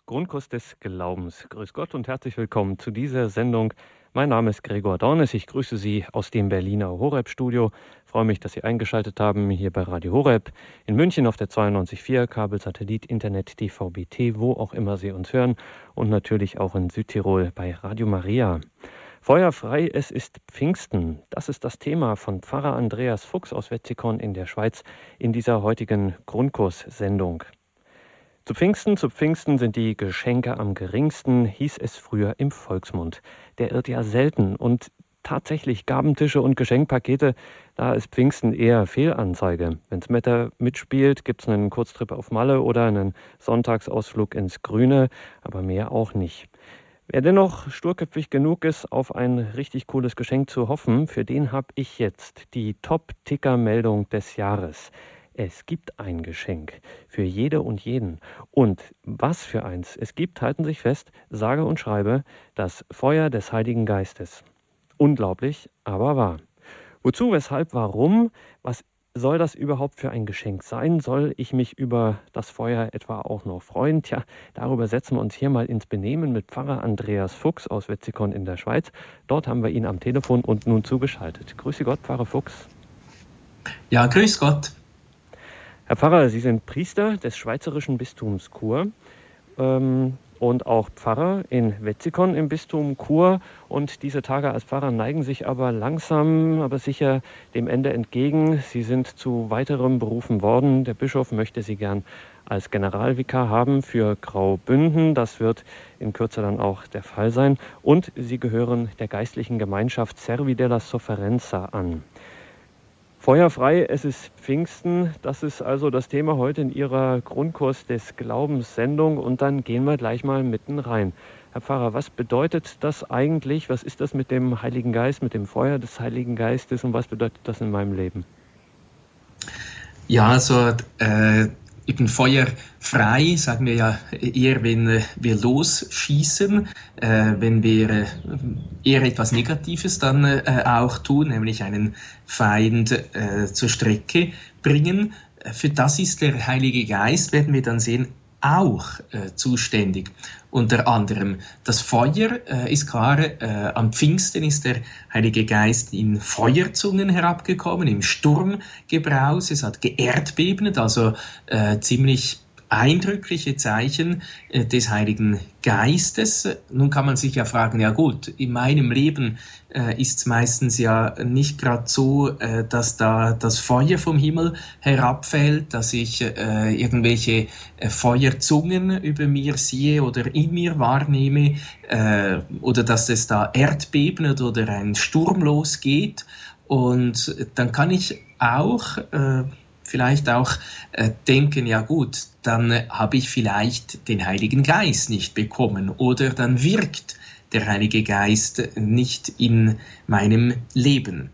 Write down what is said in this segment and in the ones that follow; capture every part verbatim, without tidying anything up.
Grundkurs des Glaubens. Grüß Gott und herzlich willkommen zu dieser Sendung. Mein Name ist Gregor Dornes. Ich grüße Sie aus dem Berliner Horeb-Studio. Freue mich, dass Sie eingeschaltet haben hier bei Radio Horeb. In München auf der zweiundneunzig Komma vier, Kabel, Satellit, Internet, D V B T, wo auch immer Sie uns hören. Und natürlich auch in Südtirol bei Radio Maria. Feuerfrei, es ist Pfingsten. Das ist das Thema von Pfarrer Andreas Fuchs aus Wetzikon in der Schweiz in dieser heutigen Grundkurssendung. Zu Pfingsten, zu Pfingsten sind die Geschenke am geringsten, hieß es früher im Volksmund. Der irrt ja selten und tatsächlich Gabentische und Geschenkpakete, da ist Pfingsten eher Fehlanzeige. Wenn's Wetter mitspielt, gibt's einen Kurztrip auf Malle oder einen Sonntagsausflug ins Grüne, aber mehr auch nicht. Wer dennoch sturköpfig genug ist, auf ein richtig cooles Geschenk zu hoffen, für den habe ich jetzt die Top-Ticker-Meldung des Jahres. Es gibt ein Geschenk für jede und jeden. Und was für eins es gibt, halten Sie sich fest, sage und schreibe, das Feuer des Heiligen Geistes. Unglaublich, aber wahr. Wozu, weshalb, warum? Was soll das überhaupt für ein Geschenk sein? Soll ich mich über das Feuer etwa auch noch freuen? Tja, darüber setzen wir uns hier mal ins Benehmen mit Pfarrer Andreas Fuchs aus Wetzikon in der Schweiz. Dort haben wir ihn am Telefon und nun zugeschaltet. Grüße Gott, Pfarrer Fuchs. Ja, grüß Gott. Herr Pfarrer, Sie sind Priester des Schweizerischen Bistums Chur ähm, und auch Pfarrer in Wetzikon im Bistum Chur. Und diese Tage als Pfarrer neigen sich aber langsam, aber sicher dem Ende entgegen. Sie sind zu weiterem berufen worden. Der Bischof möchte Sie gern als Generalvikar haben für Graubünden. Das wird in Kürze dann auch der Fall sein. Und Sie gehören der geistlichen Gemeinschaft Servi della Sofferenza an. Feuerfrei, es ist Pfingsten, das ist also das Thema heute in Ihrer Grundkurs des Glaubens Sendung und dann gehen wir gleich mal mitten rein. Herr Pfarrer, was bedeutet das eigentlich? Was ist das mit dem Heiligen Geist, mit dem Feuer des Heiligen Geistes und was bedeutet das in meinem Leben? Ja, also äh, eben Feuer frei, sagen wir ja eher, wenn äh, wir losschießen, äh, wenn wir äh, eher etwas Negatives dann äh, auch tun, nämlich einen Feind äh, zur Strecke bringen. Für das ist der Heilige Geist, werden wir dann sehen, auch äh, zuständig. Unter anderem das Feuer äh, ist klar, äh, am Pfingsten ist der Heilige Geist in Feuerzungen herabgekommen, im Sturmgebraus, es hat geerdbebnet, also äh, ziemlich eindrückliche Zeichen äh, des Heiligen Geistes. Nun kann man sich ja fragen, ja gut, in meinem Leben äh, ist es meistens ja nicht gerade so, äh, dass da das Feuer vom Himmel herabfällt, dass ich äh, irgendwelche äh, Feuerzungen über mir sehe oder in mir wahrnehme äh, oder dass es da erdbebnet oder ein Sturm losgeht. Und dann kann ich auch äh, vielleicht auch äh, denken, ja gut, dann äh, habe ich vielleicht den Heiligen Geist nicht bekommen oder dann wirkt der Heilige Geist nicht in meinem Leben.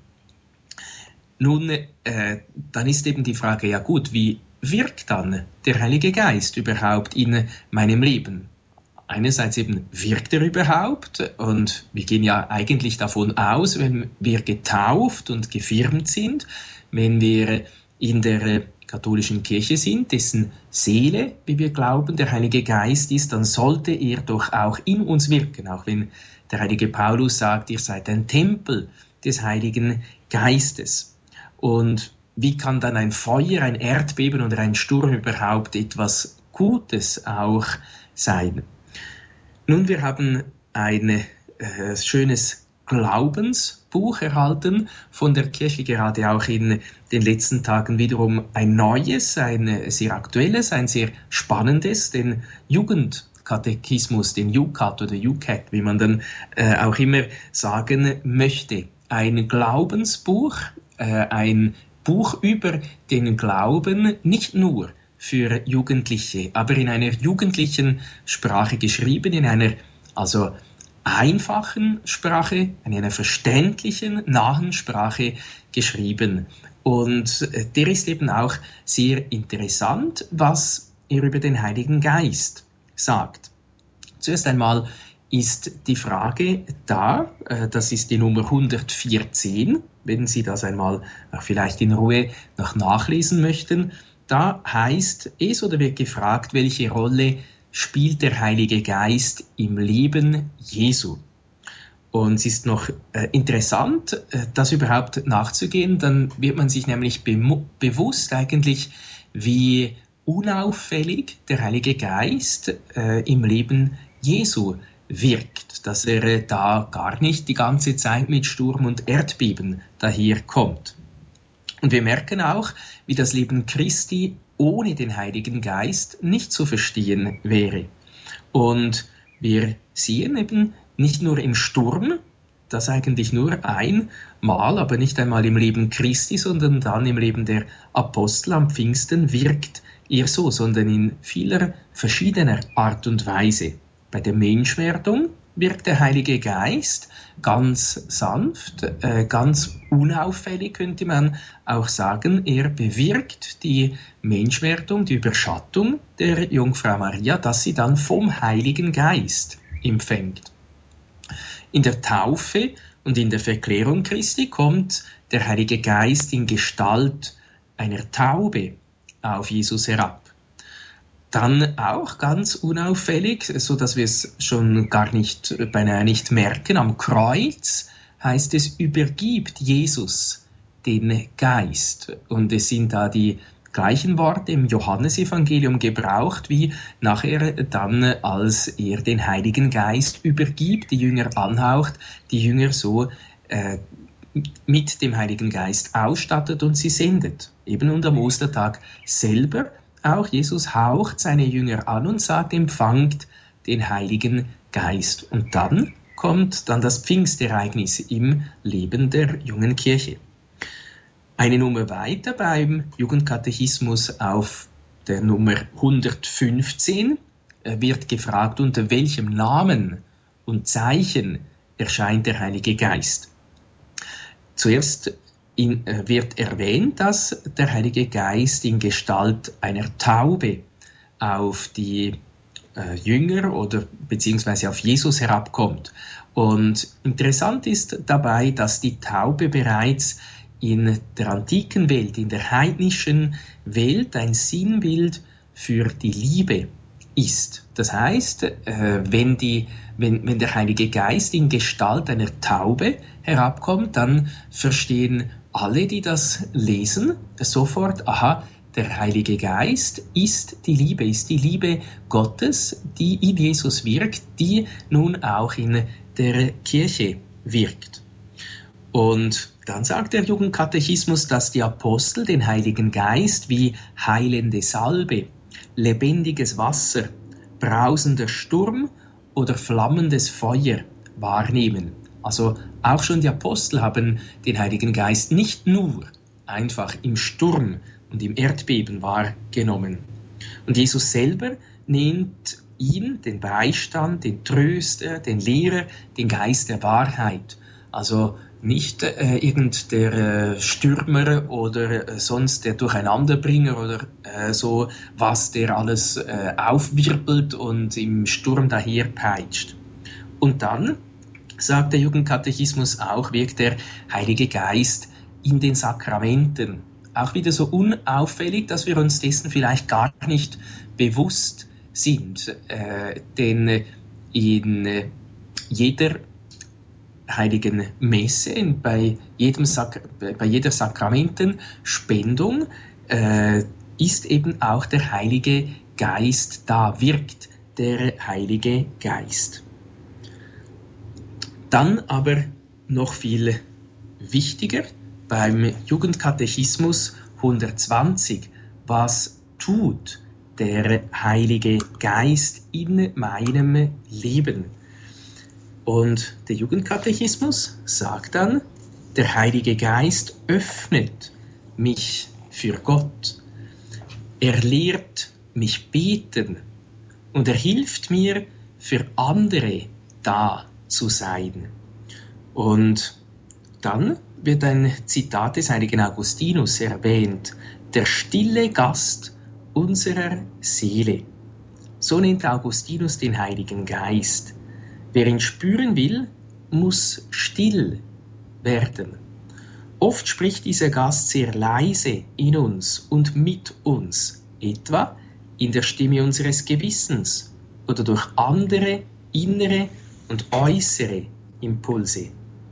Nun, äh, dann ist eben die Frage, ja gut, wie wirkt dann der Heilige Geist überhaupt in meinem Leben? Einerseits eben, wirkt er überhaupt? Und wir gehen ja eigentlich davon aus, wenn wir getauft und gefirmt sind, wenn wir in der katholischen Kirche sind, dessen Seele, wie wir glauben, der Heilige Geist ist, dann sollte er doch auch in uns wirken, auch wenn der heilige Paulus sagt, ihr seid ein Tempel des Heiligen Geistes. Und wie kann dann ein Feuer, ein Erdbeben oder ein Sturm überhaupt etwas Gutes auch sein? Nun, wir haben ein äh, schönes Glaubensbuch erhalten von der Kirche, gerade auch in den letzten Tagen wiederum ein neues, ein sehr aktuelles, ein sehr spannendes, den Jugendkatechismus, den Jucat oder Jucat, wie man dann äh, auch immer sagen möchte. Ein Glaubensbuch, äh, ein Buch über den Glauben, nicht nur für Jugendliche, aber in einer jugendlichen Sprache geschrieben, in einer also einfachen Sprache, in einer verständlichen, nahen Sprache geschrieben. Und der ist eben auch sehr interessant, was er über den Heiligen Geist sagt. Zuerst einmal ist die Frage da, das ist die Nummer hundertvierzehn, wenn Sie das einmal vielleicht in Ruhe noch nachlesen möchten. Da heißt es oder wird gefragt, welche Rolle spielt der Heilige Geist im Leben Jesu? Und es ist noch äh, interessant, äh, das überhaupt nachzugehen, dann wird man sich nämlich be- bewusst eigentlich, wie unauffällig der Heilige Geist äh, im Leben Jesu wirkt, dass er äh, da gar nicht die ganze Zeit mit Sturm und Erdbeben daherkommt. Und wir merken auch, wie das Leben Christi ohne den Heiligen Geist nicht zu verstehen wäre. Und wir sehen eben nicht nur im Sturm, das eigentlich nur einmal, aber nicht einmal im Leben Christi, sondern dann im Leben der Apostel am Pfingsten wirkt er so, sondern in vieler verschiedener Art und Weise. Bei der Menschwerdung wirkt der Heilige Geist ganz sanft, äh, ganz unauffällig, könnte man auch sagen. Er bewirkt die Menschwerdung, die Überschattung der Jungfrau Maria, dass sie dann vom Heiligen Geist empfängt. In der Taufe und in der Verklärung Christi kommt der Heilige Geist in Gestalt einer Taube auf Jesus herab. Dann auch ganz unauffällig, so dass wir es schon gar nicht, beinahe nicht merken, am Kreuz heißt es, übergibt Jesus den Geist. Und es sind da die gleichen Worte im Johannesevangelium gebraucht, wie nachher dann, als er den Heiligen Geist übergibt, die Jünger anhaucht, die Jünger so äh, mit dem Heiligen Geist ausstattet und sie sendet. Eben und am Ostertag selber auch Jesus haucht seine Jünger an und sagt, empfangt den Heiligen Geist. Und dann kommt dann das Pfingstereignis im Leben der jungen Kirche. Eine Nummer weiter beim Jugendkatechismus auf der Nummer hundertfünfzehn wird gefragt, unter welchem Namen und Zeichen erscheint der Heilige Geist. Zuerst in, äh, wird erwähnt, dass der Heilige Geist in Gestalt einer Taube auf die äh, Jünger oder beziehungsweise auf Jesus herabkommt. Und interessant ist dabei, dass die Taube bereits in der antiken Welt, in der heidnischen Welt ein Sinnbild für die Liebe ist. Das heißt, äh, wenn, die, wenn, wenn der Heilige Geist in Gestalt einer Taube herabkommt, dann verstehen alle, die das lesen, sofort, aha, der Heilige Geist ist die Liebe, ist die Liebe Gottes, die in Jesus wirkt, die nun auch in der Kirche wirkt. Und dann sagt der Jugendkatechismus, dass die Apostel den Heiligen Geist wie heilende Salbe, lebendiges Wasser, brausender Sturm oder flammendes Feuer wahrnehmen. Also auch schon die Apostel haben den Heiligen Geist nicht nur einfach im Sturm und im Erdbeben wahrgenommen. Und Jesus selber nennt ihn, den Beistand, den Tröster, den Lehrer, den Geist der Wahrheit. Also nicht äh, irgend der äh, Stürmer oder äh, sonst der Durcheinanderbringer oder äh, so, was der alles äh, aufwirbelt und im Sturm daherpeitscht. Und dann, sagt der Jugendkatechismus auch, wirkt der Heilige Geist in den Sakramenten. Auch wieder so unauffällig, dass wir uns dessen vielleicht gar nicht bewusst sind. Äh, denn in äh, jeder Heiligen Messe, bei, jedem Sak- bei jeder Sakramentenspendung äh, ist eben auch der Heilige Geist da, wirkt der Heilige Geist. Dann aber noch viel wichtiger beim Jugendkatechismus hundertzwanzig, was tut der Heilige Geist in meinem Leben? Und der Jugendkatechismus sagt dann, der Heilige Geist öffnet mich für Gott. Er lehrt mich beten und er hilft mir, für andere da zu sein. Und dann wird ein Zitat des heiligen Augustinus erwähnt, der stille Gast unserer Seele. So nennt Augustinus den Heiligen Geist. Wer ihn spüren will, muss still werden. Oft spricht dieser Gast sehr leise in uns und mit uns, etwa in der Stimme unseres Gewissens oder durch andere innere und äußere Impulse.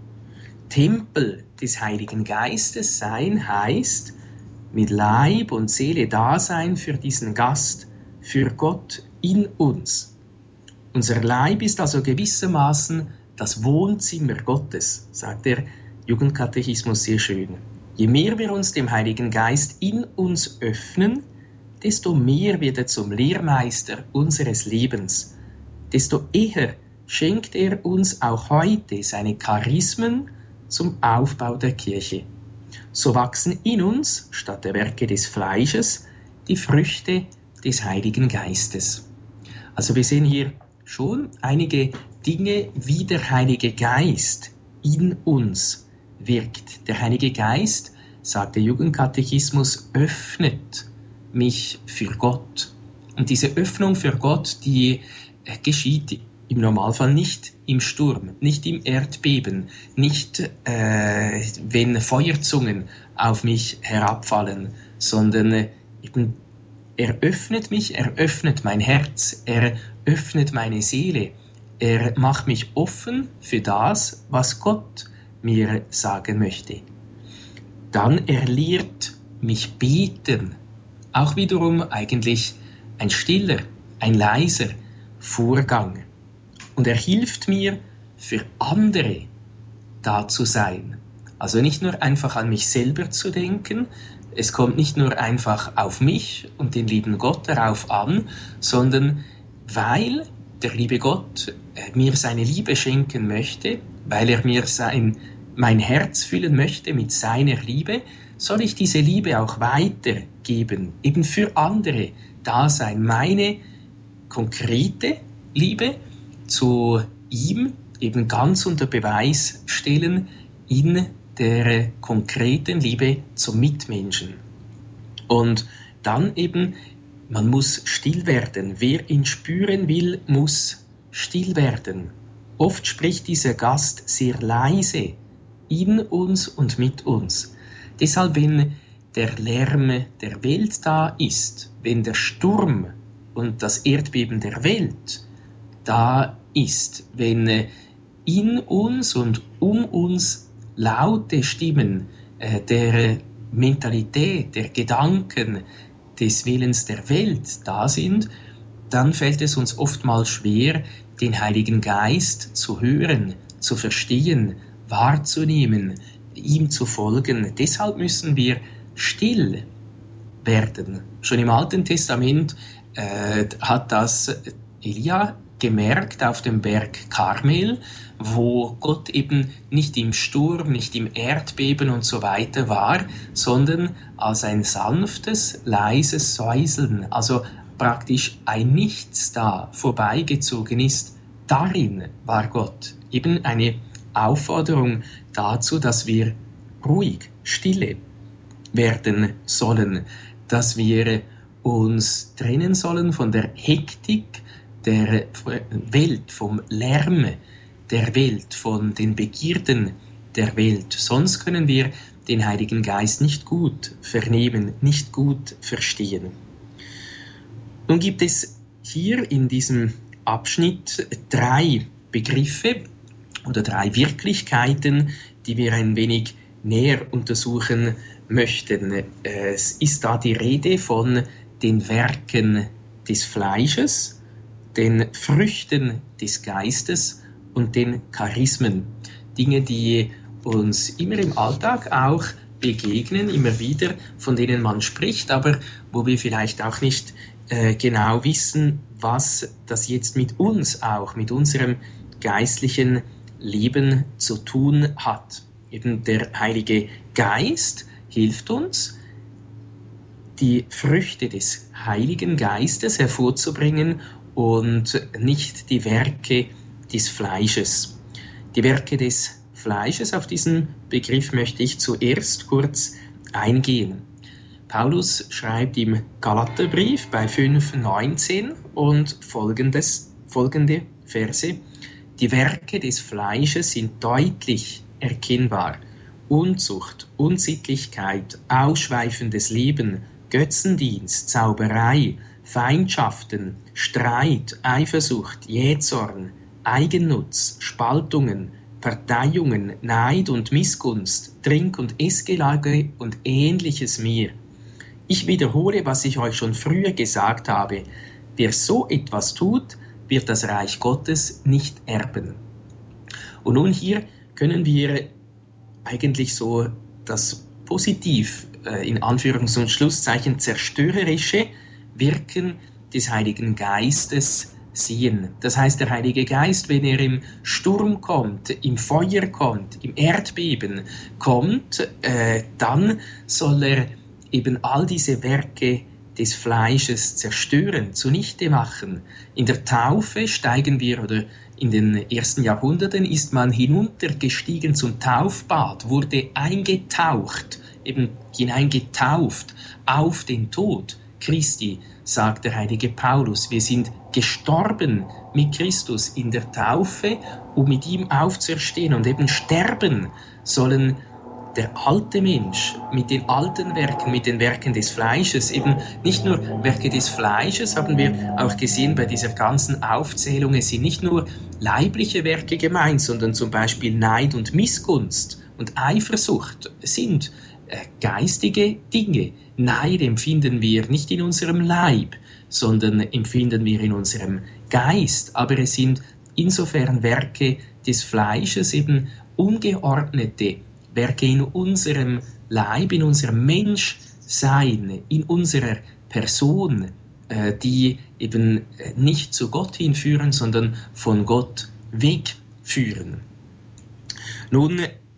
Tempel des Heiligen Geistes sein heißt, mit Leib und Seele da sein für diesen Gast, für Gott in uns. Unser Leib ist also gewissermaßen das Wohnzimmer Gottes, sagt der Jugendkatechismus sehr schön. Je mehr wir uns dem Heiligen Geist in uns öffnen, desto mehr wird er zum Lehrmeister unseres Lebens, desto eher schenkt er uns auch heute seine Charismen zum Aufbau der Kirche. So wachsen in uns, statt der Werke des Fleisches, die Früchte des Heiligen Geistes. Also wir sehen hier schon einige Dinge, wie der Heilige Geist in uns wirkt. Der Heilige Geist, sagt der Jugendkatechismus, öffnet mich für Gott. Und diese Öffnung für Gott, die geschieht im Normalfall nicht im Sturm, nicht im Erdbeben, nicht äh, wenn Feuerzungen auf mich herabfallen, sondern äh, eben, er öffnet mich, er öffnet mein Herz, er öffnet meine Seele, er macht mich offen für das, was Gott mir sagen möchte. Dann er lehrt mich beten, auch wiederum eigentlich ein stiller, ein leiser Vorgang. Und er hilft mir, für andere da zu sein. Also nicht nur einfach an mich selber zu denken, es kommt nicht nur einfach auf mich und den lieben Gott darauf an, sondern weil der liebe Gott mir seine Liebe schenken möchte, weil er mir sein, mein Herz füllen möchte mit seiner Liebe, soll ich diese Liebe auch weitergeben, eben für andere da sein. Meine konkrete Liebe zu ihm eben ganz unter Beweis stellen in der konkreten Liebe zum Mitmenschen. Und dann eben, man muss still werden. Wer ihn spüren will, muss still werden. Oft spricht dieser Gast sehr leise in uns und mit uns. Deshalb, wenn der Lärm der Welt da ist, wenn der Sturm und das Erdbeben der Welt da ist, wenn in uns und um uns laute Stimmen äh, der Mentalität, der Gedanken, des Willens der Welt da sind, dann fällt es uns oftmals schwer, den Heiligen Geist zu hören, zu verstehen, wahrzunehmen, ihm zu folgen. Deshalb müssen wir still werden. Schon im Alten Testament äh, hat das Elia gemerkt auf dem Berg Karmel, wo Gott eben nicht im Sturm, nicht im Erdbeben und so weiter war, sondern als ein sanftes, leises Säuseln, also praktisch ein Nichts da vorbeigezogen ist. Darin war Gott. Eben eine Aufforderung dazu, dass wir ruhig, stille werden sollen, dass wir uns trennen sollen von der Hektik der Welt, vom Lärm der Welt, von den Begierden der Welt. Sonst können wir den Heiligen Geist nicht gut vernehmen, nicht gut verstehen. Nun gibt es hier in diesem Abschnitt drei Begriffe oder drei Wirklichkeiten, die wir ein wenig näher untersuchen möchten. Es ist da die Rede von den Werken des Fleisches, den Früchten des Geistes und den Charismen. Dinge, die uns immer im Alltag auch begegnen, immer wieder, von denen man spricht, aber wo wir vielleicht auch nicht äh, genau wissen, was das jetzt mit uns auch, mit unserem geistlichen Leben zu tun hat. Eben der Heilige Geist hilft uns, die Früchte des Heiligen Geistes hervorzubringen und nicht die Werke des Fleisches. Die Werke des Fleisches, auf diesen Begriff möchte ich zuerst kurz eingehen. Paulus schreibt im Galaterbrief bei fünf neunzehn und folgendes, folgende Verse: Die Werke des Fleisches sind deutlich erkennbar. Unzucht, Unsittlichkeit, ausschweifendes Leben, Götzendienst, Zauberei, Feindschaften, Streit, Eifersucht, Jähzorn, Eigennutz, Spaltungen, Parteiungen, Neid und Missgunst, Trink- und Essgelage und Ähnliches mehr. Ich wiederhole, was ich euch schon früher gesagt habe. Wer so etwas tut, wird das Reich Gottes nicht erben. Und nun hier können wir eigentlich so das positiv, äh, in Anführungs- und Schlusszeichen, zerstörerische Wirken des Heiligen Geistes sehen. Das heißt, der Heilige Geist, wenn er im Sturm kommt, im Feuer kommt, im Erdbeben kommt, äh, dann soll er eben all diese Werke des Fleisches zerstören, zunichte machen. In der Taufe steigen wir, oder in den ersten Jahrhunderten ist man hinuntergestiegen zum Taufbad, wurde eingetaucht, eben hineingetauft auf den Tod Christi, sagt der heilige Paulus. Wir sind gestorben mit Christus in der Taufe, um mit ihm aufzuerstehen. Und eben sterben sollen der alte Mensch mit den alten Werken, mit den Werken des Fleisches, eben nicht nur Werke des Fleisches, haben wir auch gesehen bei dieser ganzen Aufzählung, es sind nicht nur leibliche Werke gemeint, sondern zum Beispiel Neid und Missgunst und Eifersucht sind äh, geistige Dinge. Neid empfinden wir nicht in unserem Leib, sondern empfinden wir in unserem Geist, aber es sind insofern Werke des Fleisches, eben ungeordnete Werke in unserem Leib, in unserem Menschsein, in unserer Person, äh, die eben nicht zu Gott hinführen, sondern von Gott wegführen. Nun,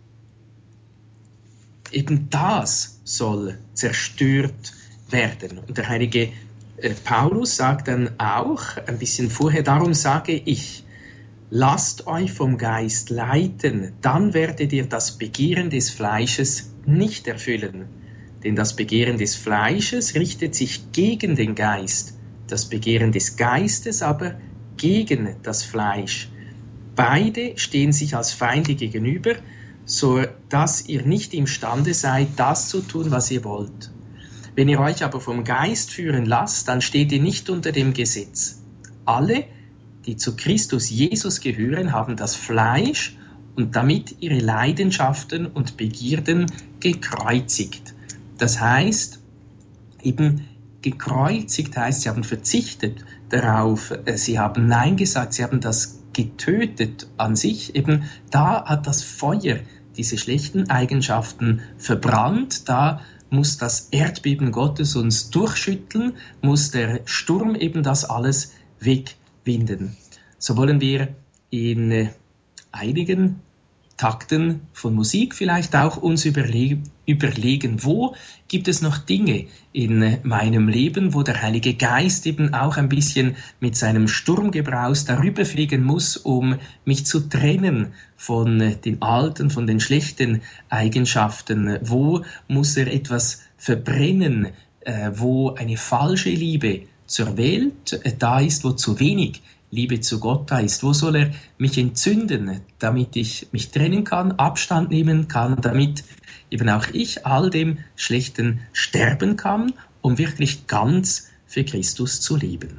eben das soll zerstört werden. Und der heilige äh, Paulus sagt dann auch, ein bisschen vorher, darum sage ich, lasst euch vom Geist leiten, dann werdet ihr das Begehren des Fleisches nicht erfüllen. Denn das Begehren des Fleisches richtet sich gegen den Geist, das Begehren des Geistes aber gegen das Fleisch. Beide stehen sich als Feinde gegenüber, so dass ihr nicht imstande seid, das zu tun, was ihr wollt. Wenn ihr euch aber vom Geist führen lasst, dann steht ihr nicht unter dem Gesetz. Alle, die zu Christus Jesus gehören, haben das Fleisch und damit ihre Leidenschaften und Begierden gekreuzigt. Das heißt, eben gekreuzigt heißt, sie haben verzichtet darauf, sie haben Nein gesagt, sie haben das getötet an sich. Eben da hat das Feuer diese schlechten Eigenschaften verbrannt, da muss das Erdbeben Gottes uns durchschütteln, muss der Sturm eben das alles wegwinden. So wollen wir in einigen Takten von Musik vielleicht auch uns überle- überlegen, wo gibt es noch Dinge in meinem Leben, wo der Heilige Geist eben auch ein bisschen mit seinem Sturmgebraus darüber fliegen muss, um mich zu trennen von den alten, von den schlechten Eigenschaften. Wo muss er etwas verbrennen, äh, wo eine falsche Liebe zur Welt äh, da ist, wo zu wenig Liebe zu Gott da ist. Wo soll er mich entzünden, damit ich mich trennen kann, Abstand nehmen kann, damit eben auch ich all dem Schlechten sterben kann, um wirklich ganz für Christus zu leben.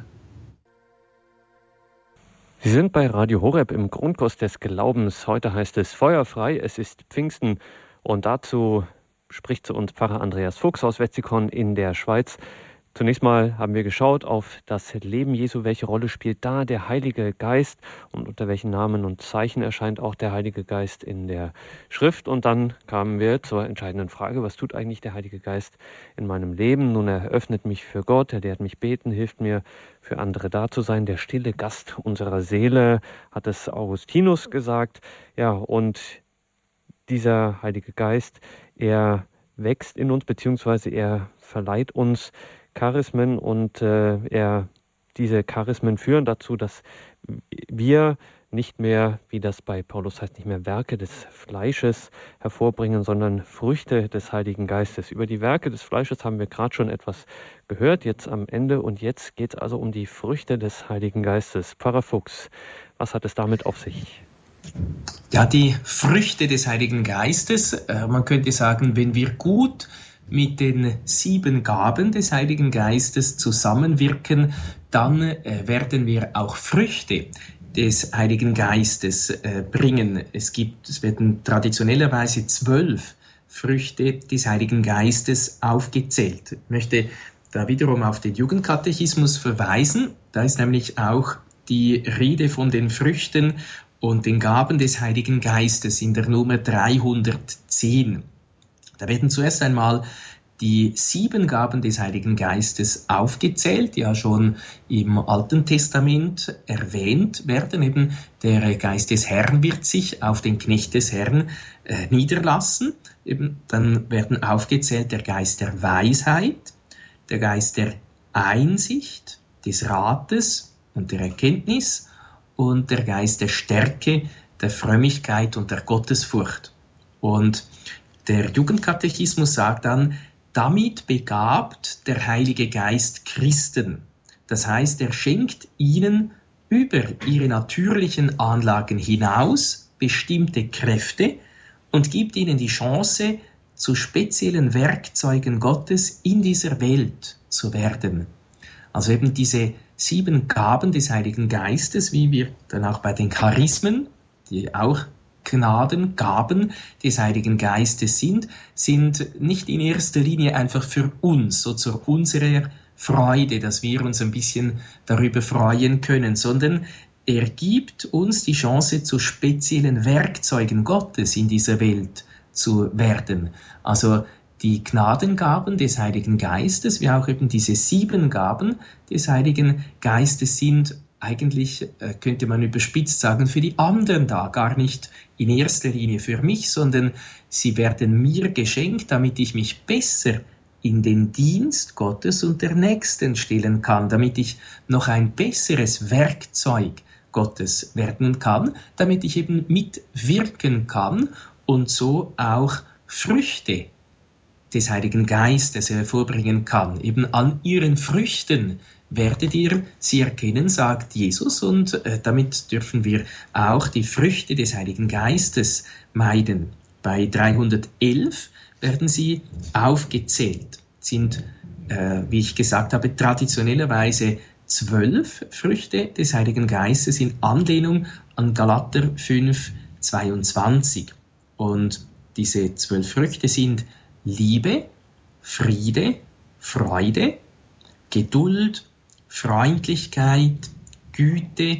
Sie sind bei Radio Horeb im Grundkurs des Glaubens. Heute heißt es Feuerfrei, es ist Pfingsten. Und dazu spricht zu uns Pfarrer Andreas Fuchs aus Wetzikon in der Schweiz. Zunächst mal haben wir geschaut auf das Leben Jesu. Welche Rolle spielt da der Heilige Geist und unter welchen Namen und Zeichen erscheint auch der Heilige Geist in der Schrift? Und dann kamen wir zur entscheidenden Frage, was tut eigentlich der Heilige Geist in meinem Leben? Nun, er öffnet mich für Gott, er lehrt mich beten, hilft mir, für andere da zu sein. Der stille Gast unserer Seele, hat es Augustinus gesagt. Ja, und dieser Heilige Geist, er wächst in uns, beziehungsweise er verleiht uns Charismen und äh, er, diese Charismen führen dazu, dass wir nicht mehr, wie das bei Paulus heißt, nicht mehr Werke des Fleisches hervorbringen, sondern Früchte des Heiligen Geistes. Über die Werke des Fleisches haben wir gerade schon etwas gehört, jetzt am Ende. Und jetzt geht es also um die Früchte des Heiligen Geistes. Pfarrer Fuchs, was hat es damit auf sich? Ja, die Früchte des Heiligen Geistes, äh, man könnte sagen, wenn wir gut mit den sieben Gaben des Heiligen Geistes zusammenwirken, dann äh, werden wir auch Früchte des Heiligen Geistes äh, bringen. Es gibt, es werden traditionellerweise zwölf Früchte des Heiligen Geistes aufgezählt. Ich möchte da wiederum auf den Jugendkatechismus verweisen. Da ist nämlich auch die Rede von den Früchten und den Gaben des Heiligen Geistes in der Nummer dreihundertzehn. Da werden zuerst einmal die sieben Gaben des Heiligen Geistes aufgezählt, die ja schon im Alten Testament erwähnt werden. Eben der Geist des Herrn wird sich auf den Knecht des Herrn äh, niederlassen. Eben, dann werden aufgezählt der Geist der Weisheit, der Geist der Einsicht, des Rates und der Erkenntnis und der Geist der Stärke, der Frömmigkeit und der Gottesfurcht. Und der Jugendkatechismus sagt dann, damit begabt der Heilige Geist Christen. Das heißt, er schenkt ihnen über ihre natürlichen Anlagen hinaus bestimmte Kräfte und gibt ihnen die Chance, zu speziellen Werkzeugen Gottes in dieser Welt zu werden. Also eben diese sieben Gaben des Heiligen Geistes, wie wir dann auch bei den Charismen, die auch Gnaden, Gaben des Heiligen Geistes sind, sind nicht in erster Linie einfach für uns, so zu unserer Freude, dass wir uns ein bisschen darüber freuen können, sondern er gibt uns die Chance, zu speziellen Werkzeugen Gottes in dieser Welt zu werden. Also die Gnadengaben des Heiligen Geistes, wie auch eben diese sieben Gaben des Heiligen Geistes sind eigentlich, könnte man überspitzt sagen, für die anderen da, gar nicht in erster Linie für mich, sondern sie werden mir geschenkt, damit ich mich besser in den Dienst Gottes und der Nächsten stellen kann, damit ich noch ein besseres Werkzeug Gottes werden kann, damit ich eben mitwirken kann und so auch Früchte des Heiligen Geistes hervorbringen kann. Eben an ihren Früchten werdet ihr sie erkennen, sagt Jesus, und äh, damit dürfen wir auch die Früchte des Heiligen Geistes meiden. Bei dreihundertelf werden sie aufgezählt, sind, äh, wie ich gesagt habe, traditionellerweise zwölf Früchte des Heiligen Geistes in Anlehnung an Galater fünf, zweiundzwanzig. Und diese zwölf Früchte sind Liebe, Friede, Freude, Geduld, Freundlichkeit, Güte,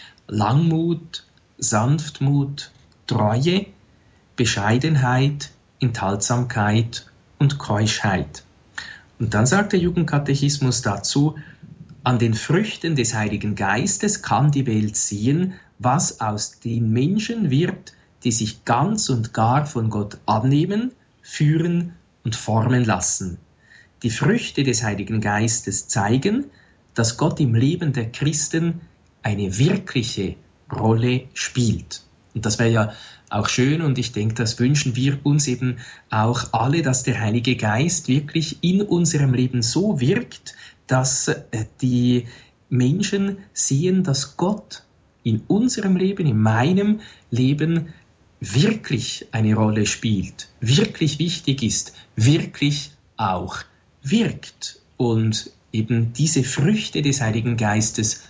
Langmut, Sanftmut, Treue, Bescheidenheit, Enthaltsamkeit und Keuschheit. Und dann sagt der Jugendkatechismus dazu, an den Früchten des Heiligen Geistes kann die Welt sehen, was aus den Menschen wird, die sich ganz und gar von Gott annehmen, führen und formen lassen. Die Früchte des Heiligen Geistes zeigen, dass Gott im Leben der Christen eine wirkliche Rolle spielt. Und das wäre ja auch schön, und ich denke, das wünschen wir uns eben auch alle, dass der Heilige Geist wirklich in unserem Leben so wirkt, dass die Menschen sehen, dass Gott in unserem Leben, in meinem Leben wirklich eine Rolle spielt, wirklich wichtig ist, wirklich auch wirkt und eben diese Früchte des Heiligen Geistes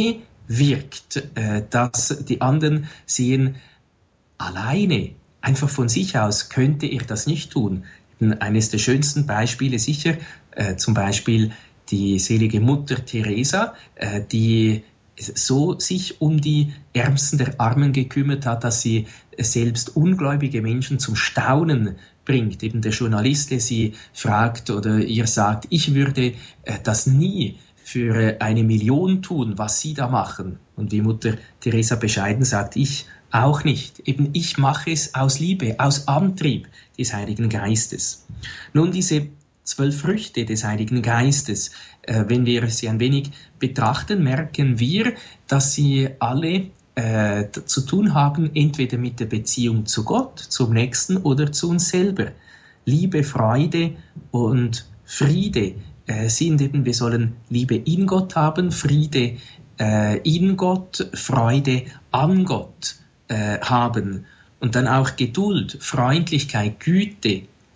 bewirkt, dass die anderen sehen, alleine, einfach von sich aus, könnte er das nicht tun. Eines der schönsten Beispiele sicher, zum Beispiel die selige Mutter Teresa, die so sich um die Ärmsten der Armen gekümmert hat, dass sie selbst ungläubige Menschen zum Staunen bringt. Eben der Journalist, der sie fragt oder ihr sagt, ich würde das nie für eine Million tun, was Sie da machen. Und wie Mutter Teresa bescheiden sagt, ich auch nicht. Eben ich mache es aus Liebe, aus Antrieb des Heiligen Geistes. Nun, diese zwölf Früchte des Heiligen Geistes, äh, wenn wir sie ein wenig betrachten, merken wir, dass sie alle äh, zu tun haben, entweder mit der Beziehung zu Gott, zum Nächsten oder zu uns selber. Liebe, Freude und Friede äh, sind eben, wir sollen Liebe in Gott haben, Friede äh, in Gott, Freude an Gott äh, haben. Und dann auch Geduld, Freundlichkeit, Güte,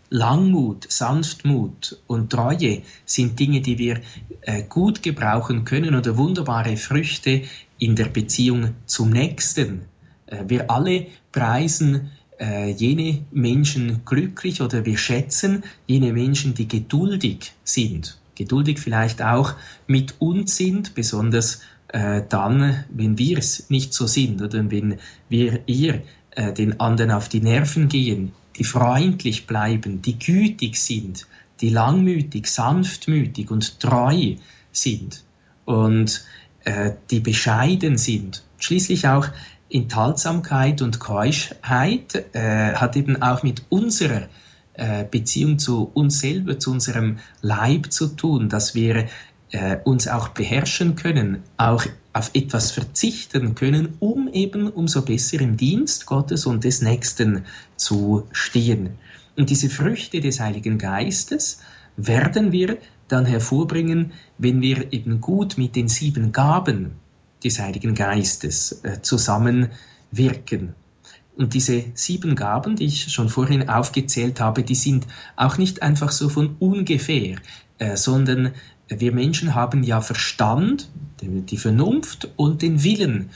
Langmut, Sanftmut und Treue sind Dinge, die wir äh, gut gebrauchen können oder wunderbare Früchte in der Beziehung zum Nächsten. Äh, wir alle preisen äh, jene Menschen glücklich oder wir schätzen jene Menschen, die geduldig sind. Geduldig vielleicht auch mit uns sind, besonders äh, dann, wenn wir es nicht so sind oder wenn wir eher äh, den anderen auf die Nerven gehen, die freundlich bleiben, die gütig sind, die langmütig, sanftmütig und treu sind und äh, die bescheiden sind. Schließlich auch Enthaltsamkeit und Keuschheit äh, hat eben auch mit unserer äh, Beziehung zu uns selber, zu unserem Leib zu tun, dass wir äh, uns auch beherrschen können, auch auf etwas verzichten können, um eben umso besser im Dienst Gottes und des Nächsten zu stehen. Und diese Früchte des Heiligen Geistes werden wir dann hervorbringen, wenn wir eben gut mit den sieben Gaben des Heiligen Geistes äh, zusammenwirken. Und diese sieben Gaben, die ich schon vorhin aufgezählt habe, die sind auch nicht einfach so von ungefähr, äh, sondern wir Menschen haben ja Verstand, die Vernunft und den Willen.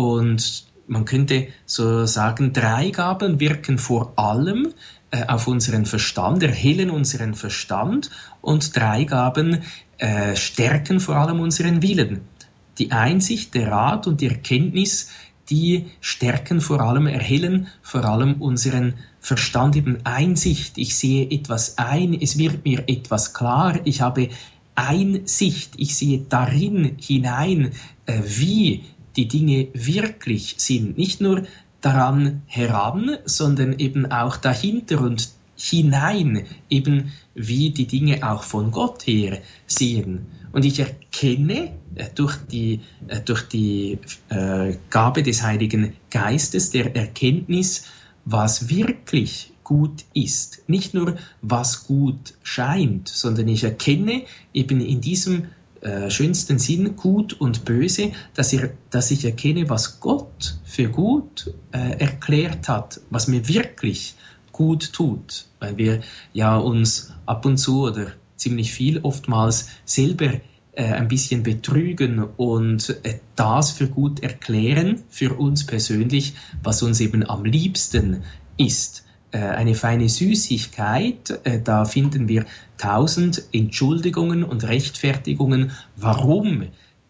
Und man könnte so sagen, drei Gaben wirken vor allem äh, auf unseren Verstand, erhellen unseren Verstand, und drei Gaben äh, stärken vor allem unseren Willen. Die Einsicht, der Rat und die Erkenntnis, die stärken vor allem, erhellen vor allem unseren Verstand, eben Einsicht. Ich sehe etwas ein, es wird mir etwas klar, ich habe Einsicht, ich sehe darin hinein, äh, wie die Dinge wirklich sind. Nicht nur daran heran, sondern eben auch dahinter und hinein, eben wie die Dinge auch von Gott her sehen. Und ich erkenne äh, durch die, äh, durch die äh, Gabe des Heiligen Geistes, der Erkenntnis, was wirklich gut ist. Nicht nur, was gut scheint, sondern ich erkenne eben in diesem äh, schönsten Sinn gut und böse, dass ich, dass ich erkenne, was Gott für gut äh, erklärt hat, was mir wirklich gut tut, weil wir ja uns ab und zu oder ziemlich viel oftmals selber äh, ein bisschen betrügen und äh, das für gut erklären, für uns persönlich, was uns eben am liebsten ist. Äh, eine feine Süßigkeit, äh, da finden wir tausend Entschuldigungen und Rechtfertigungen, warum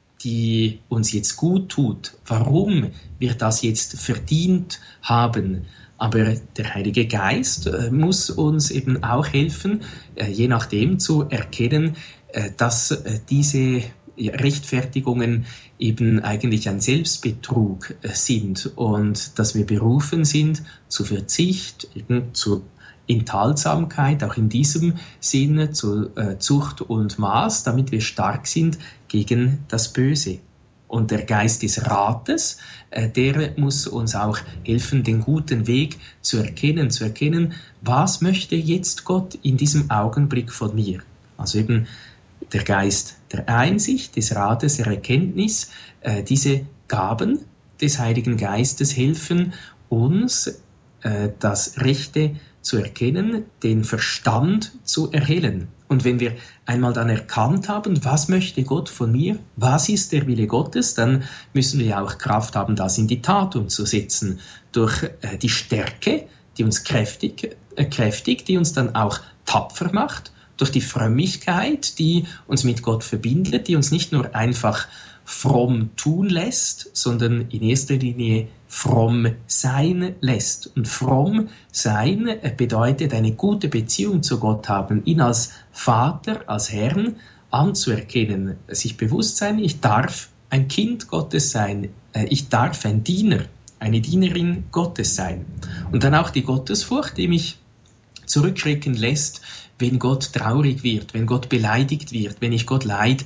die uns jetzt gut tut, warum wir das jetzt verdient haben. Aber der Heilige Geist äh, muss uns eben auch helfen, äh, je nachdem zu erkennen, äh, dass äh, diese Rechtfertigungen eben eigentlich ein Selbstbetrug äh, sind und dass wir berufen sind zu Verzicht, eben zu Enthaltsamkeit, auch in diesem Sinne zu äh, Zucht und Maß, damit wir stark sind gegen das Böse. Und der Geist des Rates, äh, der muss uns auch helfen, den guten Weg zu erkennen, zu erkennen, was möchte jetzt Gott in diesem Augenblick von mir. Also eben der Geist der Einsicht, des Rates, der Erkenntnis, äh, diese Gaben des Heiligen Geistes helfen uns, äh, das Rechte zu erkennen, den Verstand zu erhellen. Und wenn wir einmal dann erkannt haben, was möchte Gott von mir, was ist der Wille Gottes, dann müssen wir ja auch Kraft haben, das in die Tat umzusetzen. Durch äh, die Stärke, die uns kräftig, äh, kräftig, die uns dann auch tapfer macht, durch die Frömmigkeit, die uns mit Gott verbindet, die uns nicht nur einfach fromm tun lässt, sondern in erster Linie fromm sein lässt. Und fromm sein bedeutet eine gute Beziehung zu Gott haben, ihn als Vater, als Herrn anzuerkennen, sich bewusst sein, ich darf ein Kind Gottes sein, ich darf ein Diener, eine Dienerin Gottes sein. Und dann auch die Gottesfurcht, die mich zurückschrecken lässt, wenn Gott traurig wird, wenn Gott beleidigt wird, wenn ich Gott Leid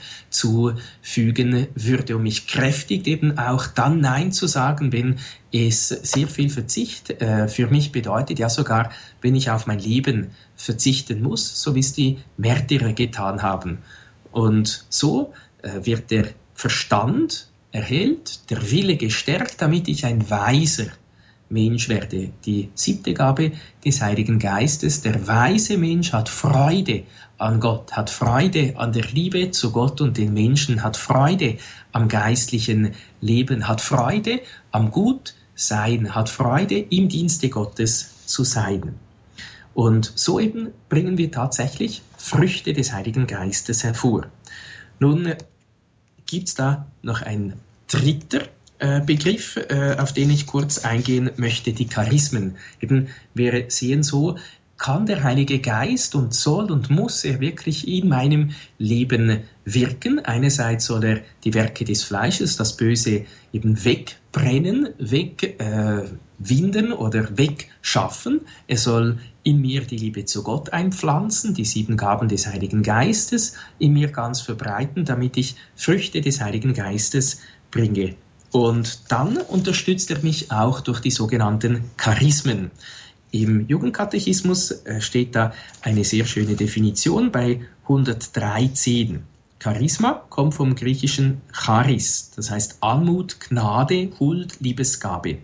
zufügen würde, und mich kräftigt eben auch dann Nein zu sagen, wenn es sehr viel Verzicht äh, für mich bedeutet, ja sogar wenn ich auf mein Leben verzichten muss, so wie es die Märtyrer getan haben. Und so äh, wird der Verstand erhellt, der Wille gestärkt, damit ich ein weiser Mensch werde. Die siebte Gabe des Heiligen Geistes, der weise Mensch hat Freude an Gott, hat Freude an der Liebe zu Gott und den Menschen, hat Freude am geistlichen Leben, hat Freude am Gutsein, hat Freude im Dienste Gottes zu sein. Und so eben bringen wir tatsächlich Früchte des Heiligen Geistes hervor. Nun gibt es da noch ein dritter äh, Begriff, äh, auf den ich kurz eingehen möchte, die Charismen. Eben, wir sehen so, kann der Heilige Geist und soll und muss er wirklich in meinem Leben wirken. Einerseits soll er die Werke des Fleisches, das Böse eben wegbrennen, wegwinden äh, oder wegschaffen. Er soll in mir die Liebe zu Gott einpflanzen, die sieben Gaben des Heiligen Geistes in mir ganz verbreiten, damit ich Früchte des Heiligen Geistes bringe. Und dann unterstützt er mich auch durch die sogenannten Charismen. Im Jugendkatechismus steht da eine sehr schöne Definition bei hundertdreizehn. Charisma kommt vom griechischen Charis, das heißt Anmut, Gnade, Huld, Liebesgabe.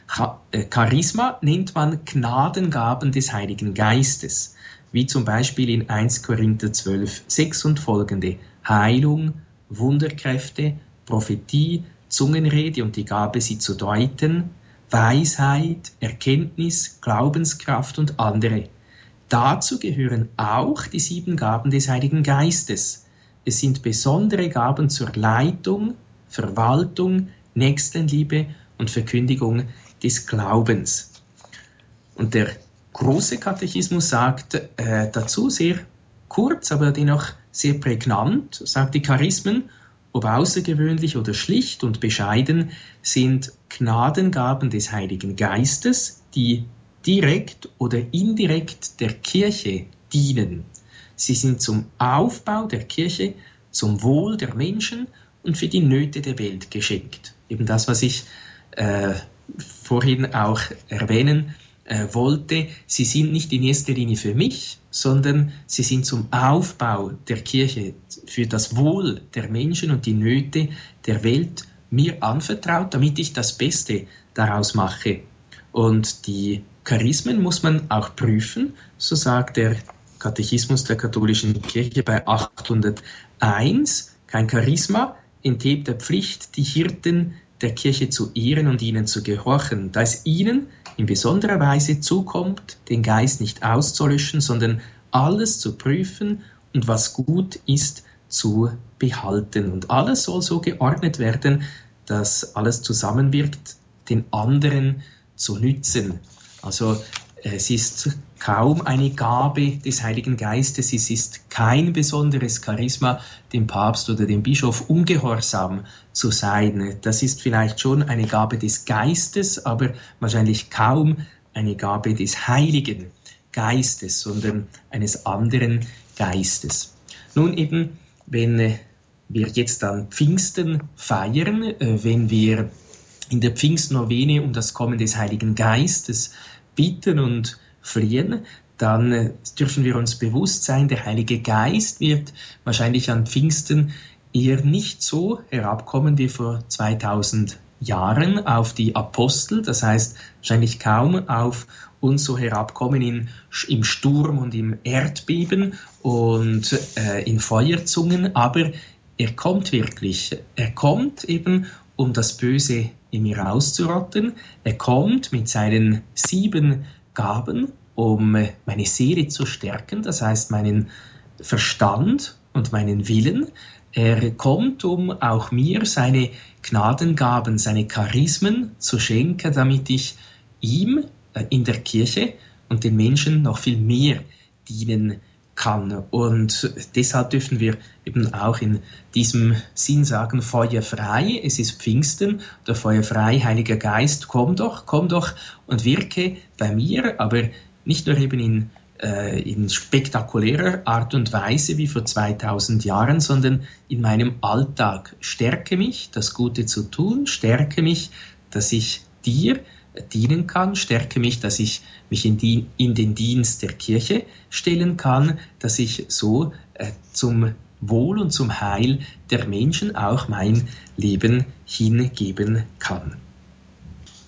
Charisma nennt man Gnadengaben des Heiligen Geistes, wie zum Beispiel in erster Korinther zwölf, sechs und folgende: Heilung, Wunderkräfte, Prophetie, Zungenrede und die Gabe, sie zu deuten, Weisheit, Erkenntnis, Glaubenskraft und andere. Dazu gehören auch die sieben Gaben des Heiligen Geistes. Es sind besondere Gaben zur Leitung, Verwaltung, Nächstenliebe und Verkündigung des Glaubens. Und der große Katechismus sagt äh, dazu sehr kurz, aber dennoch sehr prägnant, sagt, die Charismen, ob außergewöhnlich oder schlicht und bescheiden, sind Gnadengaben des Heiligen Geistes, die direkt oder indirekt der Kirche dienen. Sie sind zum Aufbau der Kirche, zum Wohl der Menschen und für die Nöte der Welt geschenkt. Eben das, was ich äh, vorhin auch erwähnen äh, wollte, sie sind nicht in erster Linie für mich, sondern sie sind zum Aufbau der Kirche, für das Wohl der Menschen und die Nöte der Welt mir anvertraut, damit ich das Beste daraus mache. Und die Charismen muss man auch prüfen, so sagt der Katechismus der katholischen Kirche bei achthunderteins, kein Charisma enthebt der Pflicht, die Hirten der Kirche zu ehren und ihnen zu gehorchen, da es ihnen in besonderer Weise zukommt, den Geist nicht auszulöschen, sondern alles zu prüfen und was gut ist, zu behalten. Und alles soll so geordnet werden, dass alles zusammenwirkt, den anderen zu nützen. Also es ist kaum eine Gabe des Heiligen Geistes, es ist kein besonderes Charisma, dem Papst oder dem Bischof ungehorsam zu sein. Das ist vielleicht schon eine Gabe des Geistes, aber wahrscheinlich kaum eine Gabe des Heiligen Geistes, sondern eines anderen Geistes. Nun eben, wenn wir jetzt dann Pfingsten feiern, wenn wir in der Pfingstnovene um das Kommen des Heiligen Geistes bitten und flehen, dann dürfen wir uns bewusst sein, der Heilige Geist wird wahrscheinlich an Pfingsten eher nicht so herabkommen wie vor zweitausend Jahren auf die Apostel, das heißt wahrscheinlich kaum auf uns so herabkommen in, im Sturm und im Erdbeben und äh, in Feuerzungen, aber er kommt wirklich, er kommt eben, um das Böse in mir auszurotten. Er kommt mit seinen sieben Gaben, um meine Seele zu stärken, das heißt meinen Verstand und meinen Willen. Er kommt, um auch mir seine Gnadengaben, seine Charismen zu schenken, damit ich ihm in der Kirche und den Menschen noch viel mehr dienen kann. Und deshalb dürfen wir eben auch in diesem Sinn sagen, Feuer frei, es ist Pfingsten, der Feuer frei, Heiliger Geist, komm doch, komm doch und wirke bei mir, aber nicht nur eben in, äh, in spektakulärer Art und Weise wie vor zweitausend Jahren, sondern in meinem Alltag. Stärke mich, das Gute zu tun, stärke mich, dass ich dir dienen kann, stärke mich, dass ich mich in, die, in den Dienst der Kirche stellen kann, dass ich so äh, zum Wohl und zum Heil der Menschen auch mein Leben hingeben kann.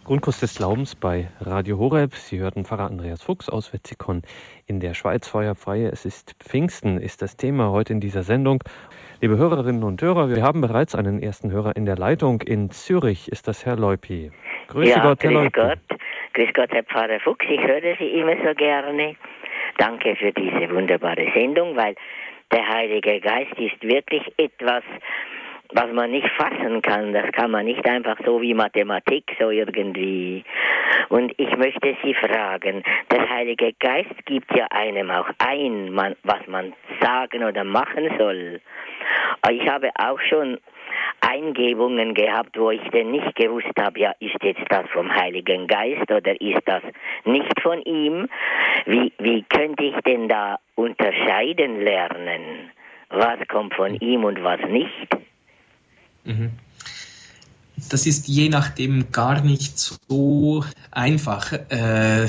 Grundkurs des Glaubens bei Radio Horeb. Sie hörten Pfarrer Andreas Fuchs aus Wetzikon in der Schweiz, feuerfrei. Es ist Pfingsten, ist das Thema heute in dieser Sendung. Liebe Hörerinnen und Hörer, wir haben bereits einen ersten Hörer in der Leitung. In Zürich ist das Herr Leupi. Grüße ja, Gott, Herr grüß Leupi. Gott. Grüß Gott, Herr Pfarrer Fuchs. Ich höre Sie immer so gerne. Danke für diese wunderbare Sendung, weil der Heilige Geist ist wirklich etwas, was man nicht fassen kann. Das kann man nicht einfach so wie Mathematik, so irgendwie. Und ich möchte Sie fragen, der Heilige Geist gibt ja einem auch ein, man, was man sagen oder machen soll. Ich habe auch schon Eingebungen gehabt, wo ich denn nicht gewusst habe, ja, ist jetzt das vom Heiligen Geist oder ist das nicht von ihm? Wie, wie könnte ich denn da unterscheiden lernen? Was kommt von ihm und was nicht? Das ist je nachdem gar nicht so einfach, äh,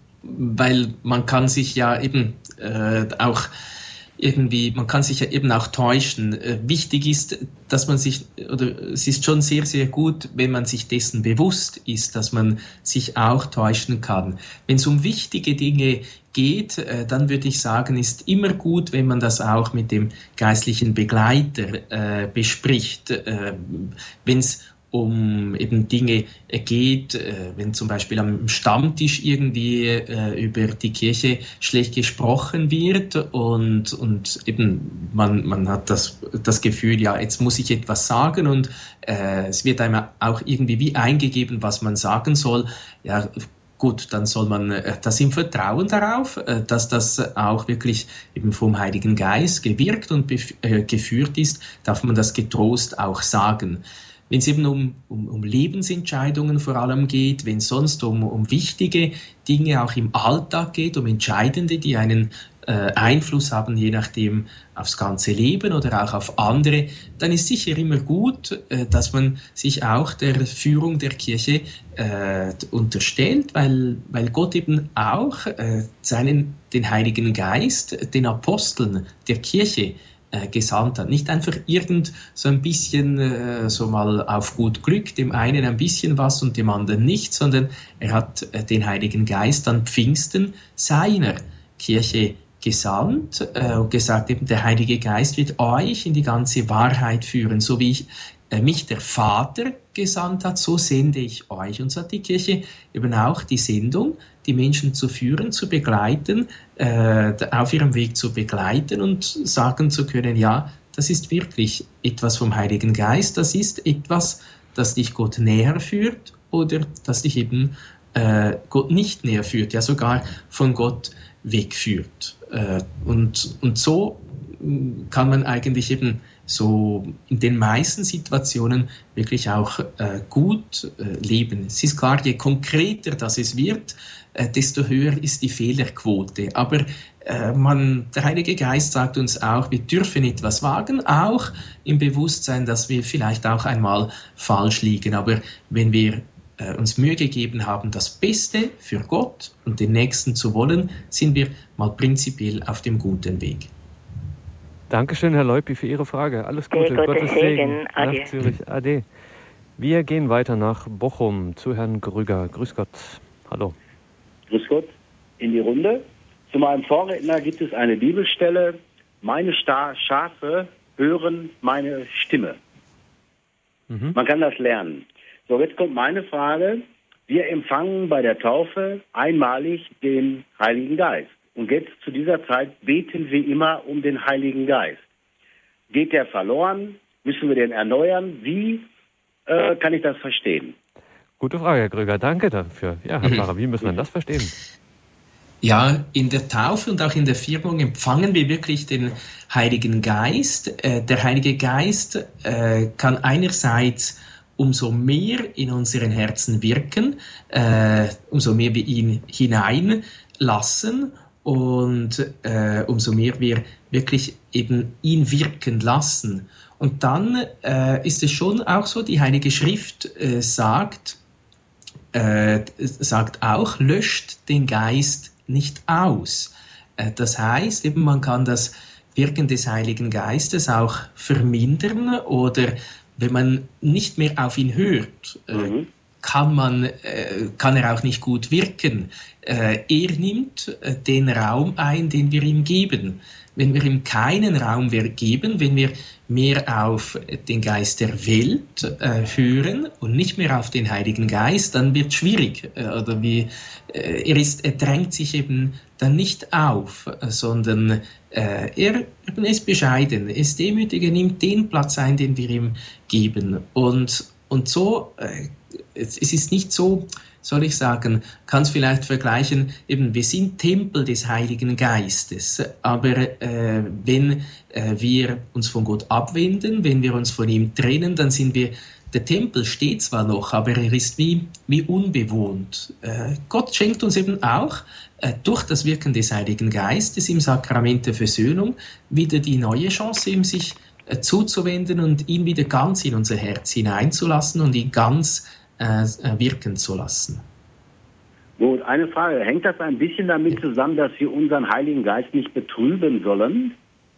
weil man kann sich ja eben äh, auch irgendwie, man kann sich ja eben auch täuschen. Äh, wichtig ist, dass man sich, oder es ist schon sehr, sehr gut, wenn man sich dessen bewusst ist, dass man sich auch täuschen kann. Wenn es um wichtige Dinge geht, äh, dann würde ich sagen, ist immer gut, wenn man das auch mit dem geistlichen Begleiter äh, bespricht. Äh, wenn es um eben Dinge geht, äh, wenn zum Beispiel am Stammtisch irgendwie äh, über die Kirche schlecht gesprochen wird und, und eben man, man hat das, das Gefühl, ja, jetzt muss ich etwas sagen und äh, es wird einem auch irgendwie wie eingegeben, was man sagen soll. Ja, gut, dann soll man äh, das im Vertrauen darauf, äh, dass das auch wirklich eben vom Heiligen Geist gewirkt und bef- äh, geführt ist, darf man das getrost auch sagen. Wenn es eben um, um, um Lebensentscheidungen vor allem geht, wenn es sonst um, um wichtige Dinge auch im Alltag geht, um entscheidende, die einen äh, Einfluss haben, je nachdem aufs ganze Leben oder auch auf andere, dann ist sicher immer gut, äh, dass man sich auch der Führung der Kirche äh, unterstellt, weil, weil Gott eben auch äh, seinen, den Heiligen Geist, den Aposteln der Kirche gesandt hat. Nicht einfach irgend so ein bisschen äh, so mal auf gut Glück, dem einen ein bisschen was und dem anderen nicht, sondern er hat äh, den Heiligen Geist an Pfingsten seiner Kirche gesandt äh, und gesagt, eben der Heilige Geist wird euch in die ganze Wahrheit führen, so wie ich äh, mich der Vater gesandt hat, so sende ich euch. Und so hat die Kirche eben auch die Sendung, die Menschen zu führen, zu begleiten, äh, auf ihrem Weg zu begleiten und sagen zu können, ja, das ist wirklich etwas vom Heiligen Geist, das ist etwas, das dich Gott näher führt oder das dich eben äh, Gott nicht näher führt, ja sogar von Gott wegführt. Äh, und, und so kann man eigentlich eben so in den meisten Situationen wirklich auch äh, gut äh, leben. Es ist klar, je konkreter das es wird, äh, desto höher ist die Fehlerquote. Aber äh, man, der Heilige Geist sagt uns auch, wir dürfen etwas wagen, auch im Bewusstsein, dass wir vielleicht auch einmal falsch liegen. Aber wenn wir äh, uns Mühe gegeben haben, das Beste für Gott und den Nächsten zu wollen, sind wir mal prinzipiell auf dem guten Weg. Dankeschön, Herr Leupi, für Ihre Frage. Alles Gute, Gottes, Gottes Segen. Segen. Ade. Nach Zürich. Ade. Wir gehen weiter nach Bochum zu Herrn Grüger. Grüß Gott. Hallo. Grüß Gott in die Runde. Zu meinem Vorredner gibt es eine Bibelstelle. Meine Sta- Schafe hören meine Stimme. Mhm. Man kann das lernen. So, jetzt kommt meine Frage. Wir empfangen bei der Taufe einmalig den Heiligen Geist. Und jetzt zu dieser Zeit beten wir immer um den Heiligen Geist. Geht der verloren? Müssen wir den erneuern? Wie äh, kann ich das verstehen? Gute Frage, Herr Grüger. Danke dafür. Ja, Herr Pfarrer, wie muss man das verstehen? Ja, in der Taufe und auch in der Firmung empfangen wir wirklich den Heiligen Geist. Äh, der Heilige Geist äh, kann einerseits umso mehr in unseren Herzen wirken, äh, umso mehr wir ihn hineinlassen und äh, umso mehr wir wirklich eben ihn wirken lassen. Und dann äh, ist es schon auch so, die Heilige Schrift äh, sagt, äh, sagt auch, löscht den Geist nicht aus. Äh, das heißt, eben man kann das Wirken des Heiligen Geistes auch vermindern oder wenn man nicht mehr auf ihn hört, äh, mhm. kann man, äh, kann er auch nicht gut wirken. Äh, er nimmt äh, den Raum ein, den wir ihm geben. Wenn wir ihm keinen Raum geben, wenn wir mehr auf den Geist der Welt äh, hören und nicht mehr auf den Heiligen Geist, dann wird es schwierig. Äh, oder wie, äh, er, ist, er drängt sich eben dann nicht auf, äh, sondern äh, er, er ist bescheiden, er ist demütig, er nimmt den Platz ein, den wir ihm geben. Und, und so, äh, es, es ist nicht so, soll ich sagen, kann es vielleicht vergleichen, eben wir sind Tempel des Heiligen Geistes, aber äh, wenn äh, wir uns von Gott abwenden, wenn wir uns von ihm trennen, dann sind wir, der Tempel steht zwar noch, aber er ist wie, wie unbewohnt. Äh, Gott schenkt uns eben auch äh, durch das Wirken des Heiligen Geistes im Sakrament der Versöhnung wieder die neue Chance, ihm sich äh, zuzuwenden und ihn wieder ganz in unser Herz hineinzulassen und ihn ganz Äh, wirken zu lassen. Gut, eine Frage. Hängt das ein bisschen damit zusammen, dass wir unseren Heiligen Geist nicht betrüben sollen?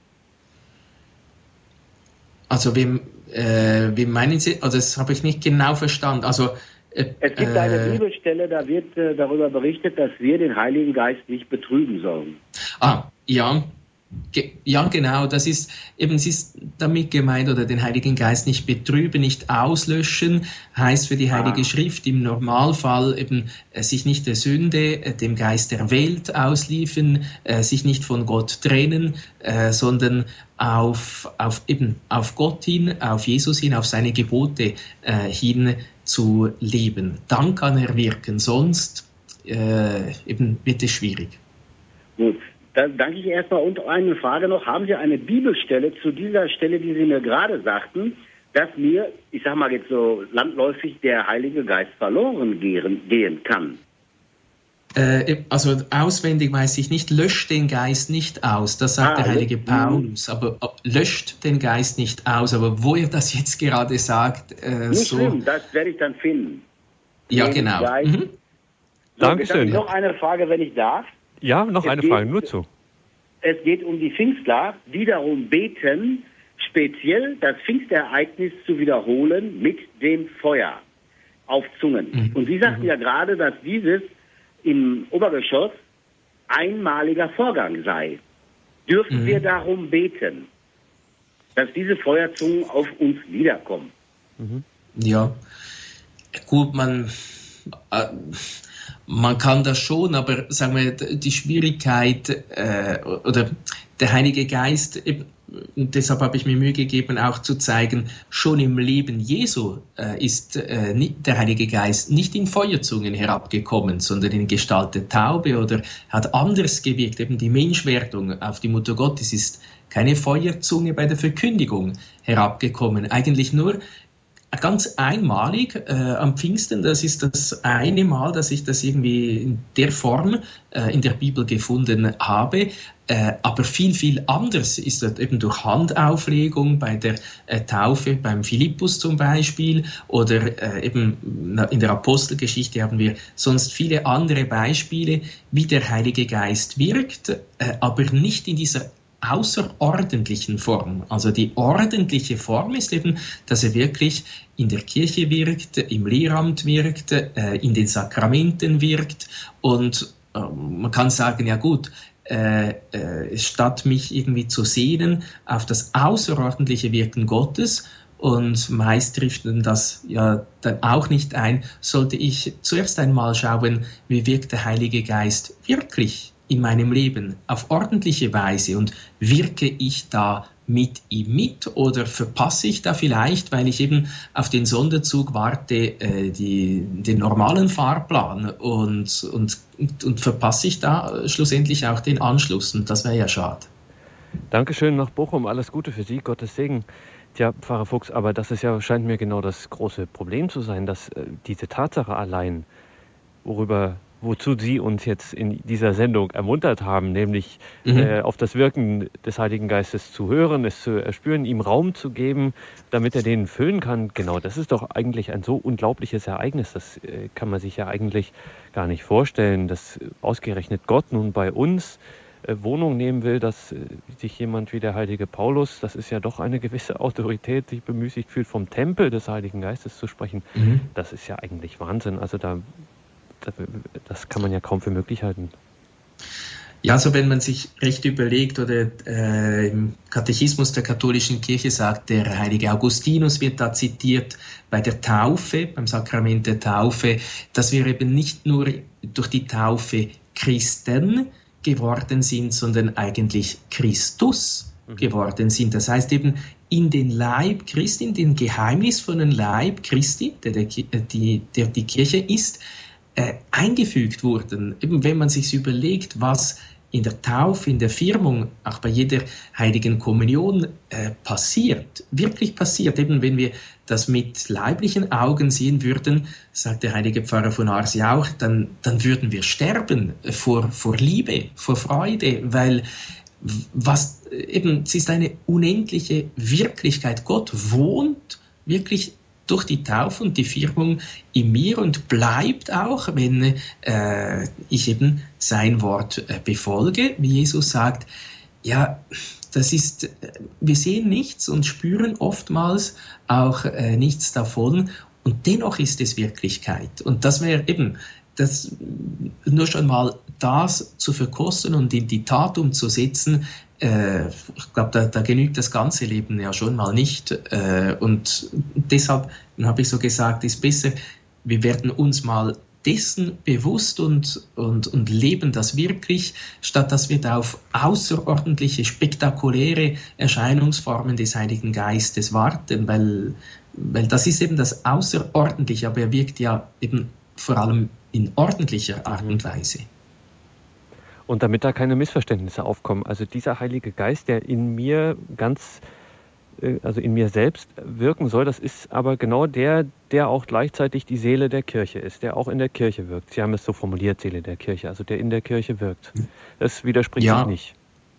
Also, wie, äh, wie meinen Sie? Also, das habe ich nicht genau verstanden. Also, äh, es gibt äh, eine Bibelstelle, da wird äh, darüber berichtet, dass wir den Heiligen Geist nicht betrüben sollen. Ah, ja. Ge- ja, genau, das ist eben, es ist damit gemeint, oder den Heiligen Geist nicht betrüben, nicht auslöschen, heißt für die Heilige ah. Schrift im Normalfall eben äh, sich nicht der Sünde, äh, dem Geist der Welt ausliefern, äh, sich nicht von Gott trennen, äh, sondern auf, auf, eben auf Gott hin, auf Jesus hin, auf seine Gebote äh, hin zu leben. Dann kann er wirken, sonst äh, eben wird es schwierig. Gut. Dann danke ich erstmal. Und eine Frage noch. Haben Sie eine Bibelstelle zu dieser Stelle, die Sie mir gerade sagten, dass mir, ich sage mal jetzt so landläufig, der Heilige Geist verloren gehen, gehen kann? Äh, also auswendig weiß ich nicht, löscht den Geist nicht aus, das sagt ah, der heilige Paulus, aber löscht den Geist nicht aus, aber wo er das jetzt gerade sagt, äh, nicht so... schlimm, das werde ich dann finden. Ja, den genau. Mhm. So, Dankeschön. Noch eine Frage, wenn ich darf. Ja, noch es eine geht, Frage, nur zu. Es geht um die Pfingstler, die darum beten, speziell das Pfingstereignis zu wiederholen mit dem Feuer auf Zungen. Mhm. Und Sie sagten mhm. ja gerade, dass dieses im Obergeschoss einmaliger Vorgang sei. Dürfen mhm. wir darum beten, dass diese Feuerzungen auf uns niederkommen? Mhm. Ja, gut, man... Äh, Man kann das schon, aber sagen wir, die Schwierigkeit äh, oder der Heilige Geist, eben, deshalb habe ich mir Mühe gegeben, auch zu zeigen, schon im Leben Jesu äh, ist äh, nicht, der Heilige Geist nicht in Feuerzungen herabgekommen, sondern in Gestalt der Taube oder hat anders gewirkt. Eben die Menschwerdung auf die Mutter Gottes ist keine Feuerzunge bei der Verkündigung herabgekommen, eigentlich nur ganz einmalig äh, am Pfingsten. Das ist das eine Mal, dass ich das irgendwie in der Form äh, in der Bibel gefunden habe. Äh, aber viel, viel anders ist das eben durch Handauflegung bei der äh, Taufe beim Philippus zum Beispiel oder äh, eben in der Apostelgeschichte haben wir sonst viele andere Beispiele, wie der Heilige Geist wirkt, äh, aber nicht in dieser außerordentlichen Form. Also die ordentliche Form ist eben, dass er wirklich in der Kirche wirkt, im Lehramt wirkt, äh, in den Sakramenten wirkt und äh, man kann sagen, ja gut, äh, äh, statt mich irgendwie zu sehnen auf das außerordentliche Wirken Gottes, und meist trifft dann das ja dann auch nicht ein, sollte ich zuerst einmal schauen, wie wirkt der Heilige Geist wirklich in meinem Leben auf ordentliche Weise und wirke ich da mit ihm mit oder verpasse ich da vielleicht, weil ich eben auf den Sonderzug warte, äh, die, den normalen Fahrplan und, und, und, und verpasse ich da schlussendlich auch den Anschluss und das wäre ja schade. Dankeschön nach Bochum, alles Gute für Sie, Gottes Segen. Tja, Pfarrer Fuchs, aber das ist ja, scheint mir genau das große Problem zu sein, dass äh, diese Tatsache allein, worüber wozu Sie uns jetzt in dieser Sendung ermuntert haben, nämlich mhm. äh, auf das Wirken des Heiligen Geistes zu hören, es zu erspüren, ihm Raum zu geben, damit er den füllen kann. Genau, das ist doch eigentlich ein so unglaubliches Ereignis, das äh, kann man sich ja eigentlich gar nicht vorstellen, dass ausgerechnet Gott nun bei uns äh, Wohnung nehmen will, dass äh, sich jemand wie der heilige Paulus, das ist ja doch eine gewisse Autorität, sich bemüßigt fühlt, vom Tempel des Heiligen Geistes zu sprechen. Mhm. Das ist ja eigentlich Wahnsinn. Also da, da, das kann man ja kaum für möglich halten. Ja, also wenn man sich recht überlegt, oder äh, im Katechismus der katholischen Kirche sagt, der heilige Augustinus wird da zitiert bei der Taufe, beim Sakrament der Taufe, dass wir eben nicht nur durch die Taufe Christen geworden sind, sondern eigentlich Christus geworden sind. Das heißt eben in den Leib Christi, in den geheimnisvollen Leib Christi, der, der, die, der die Kirche ist, äh, eingefügt wurden. Eben wenn man sich überlegt, was in der Taufe, in der Firmung, auch bei jeder heiligen Kommunion äh, passiert, wirklich passiert, eben wenn wir das mit leiblichen Augen sehen würden, sagt der heilige Pfarrer von Ars ja auch, dann, dann würden wir sterben vor, vor Liebe, vor Freude, weil was eben, es ist eine unendliche Wirklichkeit. Gott wohnt wirklich durch die Taufe und die Firmung in mir und bleibt auch, wenn äh, ich eben sein Wort äh, befolge, wie Jesus sagt. Ja, das ist, wir sehen nichts und spüren oftmals auch äh, nichts davon und dennoch ist es Wirklichkeit. Und das wäre eben, das nur schon mal das zu verkosten und in die Tat umzusetzen, äh, ich glaube, da, da genügt das ganze Leben ja schon mal nicht. Äh, und deshalb habe ich so gesagt, ist besser, wir werden uns mal dessen bewusst und, und, und leben das wirklich, statt dass wir da auf außerordentliche, spektakuläre Erscheinungsformen des Heiligen Geistes warten, weil, weil das ist eben das Außerordentliche, aber er wirkt ja eben vor allem in ordentlicher Art und Weise. Und damit da keine Missverständnisse aufkommen, also dieser Heilige Geist, der in mir ganz, also in mir selbst wirken soll, das ist aber genau der, der auch gleichzeitig die Seele der Kirche ist, der auch in der Kirche wirkt. Sie haben es so formuliert, Seele der Kirche, also der in der Kirche wirkt. Das widerspricht ja. sich nicht.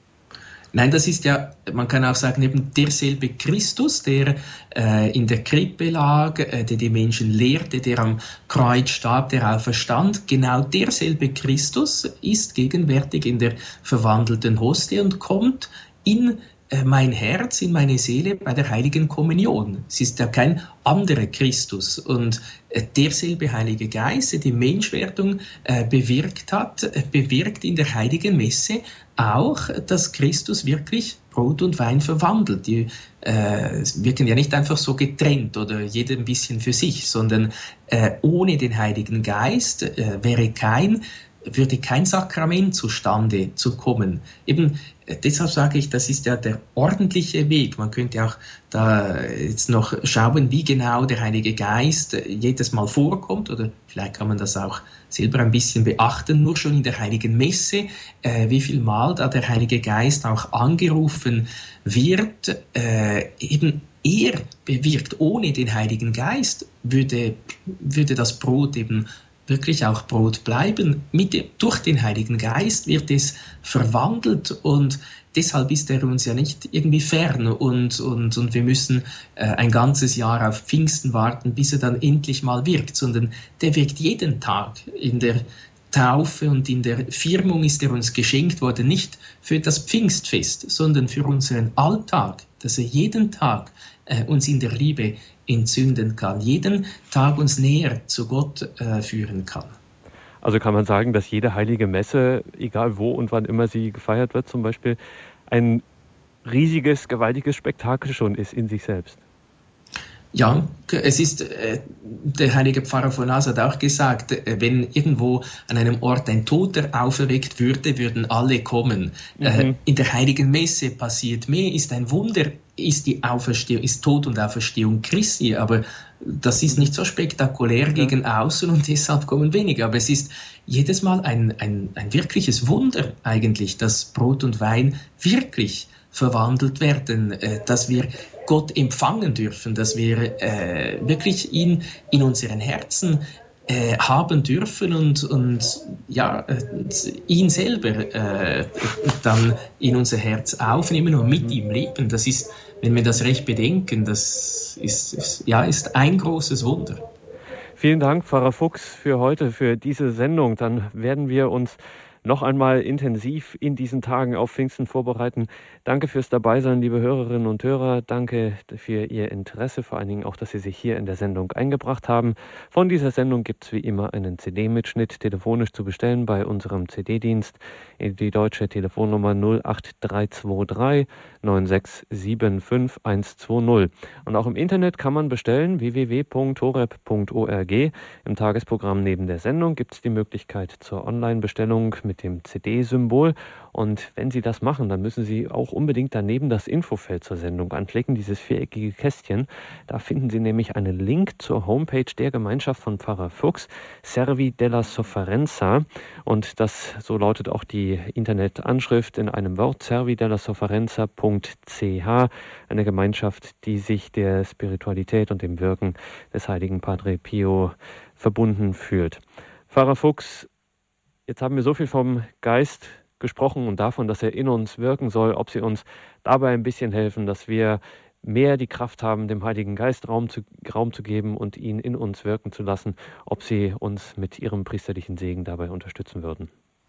Nein, das ist ja, man kann auch sagen, eben derselbe Christus, der äh, in der Krippe lag, äh, der die Menschen lehrte, der am Kreuz starb, der auferstand. Genau derselbe Christus ist gegenwärtig in der verwandelten Hostie und kommt in äh, mein Herz, in meine Seele bei der Heiligen Kommunion. Es ist ja kein anderer Christus. Und äh, derselbe Heilige Geist, der die Menschwerdung äh, bewirkt hat, äh, bewirkt in der Heiligen Messe auch, dass Christus wirklich Brot und Wein verwandelt. Die äh, wirken ja nicht einfach so getrennt oder jeder ein bisschen für sich, sondern äh, ohne den Heiligen Geist äh, wäre kein, würde kein Sakrament zustande zu kommen. Eben äh, deshalb sage ich, das ist ja der ordentliche Weg. Man könnte auch da jetzt noch schauen, wie genau der Heilige Geist äh, jedes Mal vorkommt, oder vielleicht kann man das auch selber ein bisschen beachten, nur schon in der Heiligen Messe, äh, wie viel Mal da der Heilige Geist auch angerufen wird, äh, eben er bewirkt. Ohne den Heiligen Geist würde, würde das Brot eben wirklich auch Brot bleiben. Mit dem, durch den Heiligen Geist wird es verwandelt und deshalb ist er uns ja nicht irgendwie fern und, und, und wir müssen äh, ein ganzes Jahr auf Pfingsten warten, bis er dann endlich mal wirkt, sondern der wirkt jeden Tag. In der Taufe und in der Firmung ist er uns geschenkt worden, nicht für das Pfingstfest, sondern für unseren Alltag, dass er jeden Tag äh, uns in der Liebe entzünden kann, jeden Tag uns näher zu Gott äh, führen kann. Also kann man sagen, dass jede heilige Messe, egal wo und wann immer sie gefeiert wird, zum Beispiel ein riesiges, gewaltiges Spektakel schon ist in sich selbst. Ja, es ist, äh, der heilige Pfarrer von As hat auch gesagt, äh, wenn irgendwo an einem Ort ein Toter auferweckt würde, würden alle kommen. Mhm. Äh, in der heiligen Messe passiert mehr, ist ein Wunder, ist die Auferstehung, ist Tod und Auferstehung Christi, aber das ist nicht so spektakulär ja. gegen außen und deshalb kommen weniger. Aber es ist jedes Mal ein, ein, ein wirkliches Wunder eigentlich, dass Brot und Wein wirklich verwandelt werden, äh, dass wir Gott empfangen dürfen, dass wir äh, wirklich ihn in unseren Herzen äh, haben dürfen und, und ja, äh, ihn selber äh, dann in unser Herz aufnehmen und mit ihm leben. Das ist, wenn wir das recht bedenken, das ist, ist, ja, ist ein großes Wunder. Vielen Dank, Pfarrer Fuchs, für heute, für diese Sendung. Dann werden wir uns noch einmal intensiv in diesen Tagen auf Pfingsten vorbereiten. Danke fürs Dabeisein, liebe Hörerinnen und Hörer. Danke für Ihr Interesse, vor allen Dingen auch, dass Sie sich hier in der Sendung eingebracht haben. Von dieser Sendung gibt es wie immer einen C D-Mitschnitt telefonisch zu bestellen bei unserem C D-Dienst. Die deutsche Telefonnummer null acht drei zwei drei neun sechs sieben fünf eins zwei null. Und auch im Internet kann man bestellen, w w w punkt horeb punkt org. Im Tagesprogramm neben der Sendung gibt es die Möglichkeit zur Online-Bestellung mit dem C D-Symbol. Und wenn Sie das machen, dann müssen Sie auch unbedingt daneben das Infofeld zur Sendung anklicken, dieses viereckige Kästchen. Da finden Sie nämlich einen Link zur Homepage der Gemeinschaft von Pfarrer Fuchs, Servi della Sofferenza. Und das, so lautet auch die Internetanschrift in einem Wort, servi della sofferenza punkt c h, eine Gemeinschaft, die sich der Spiritualität und dem Wirken des heiligen Padre Pio verbunden fühlt. Pfarrer Fuchs, jetzt haben wir so viel vom Geist gesprochen und davon, dass er in uns wirken soll, ob Sie uns dabei ein bisschen helfen, dass wir mehr die Kraft haben, dem Heiligen Geist Raum zu, Raum zu geben und ihn in uns wirken zu lassen, ob Sie uns mit Ihrem priesterlichen Segen dabei unterstützen würden.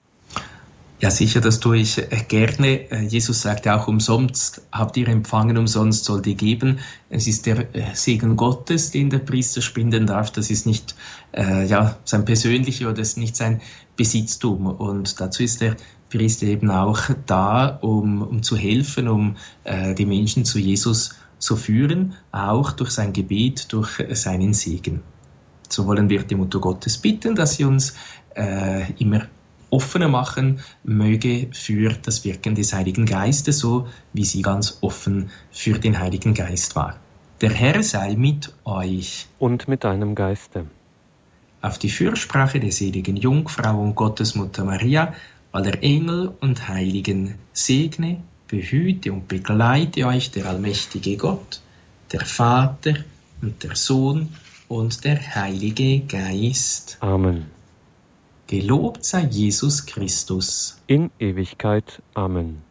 Ja, sicher, das tue ich gerne. Jesus sagte auch, umsonst habt ihr empfangen, umsonst sollt ihr geben. Es ist der Segen Gottes, den der Priester spenden darf. Das ist nicht äh, ja, sein persönlicher oder das ist nicht sein Besitztum. Und dazu ist der Priester eben auch da, um, um zu helfen, um äh, die Menschen zu Jesus zu führen, auch durch sein Gebet, durch seinen Segen. So wollen wir die Mutter Gottes bitten, dass sie uns äh, immer offener machen möge für das Wirken des Heiligen Geistes, so wie sie ganz offen für den Heiligen Geist war. Der Herr sei mit euch. Und mit deinem Geiste. Auf die Fürsprache der seligen Jungfrau und Gottesmutter Maria, aller Engel und Heiligen, segne, behüte und begleite euch der allmächtige Gott, der Vater und der Sohn und der Heilige Geist. Amen. Gelobt sei Jesus Christus. In Ewigkeit. Amen.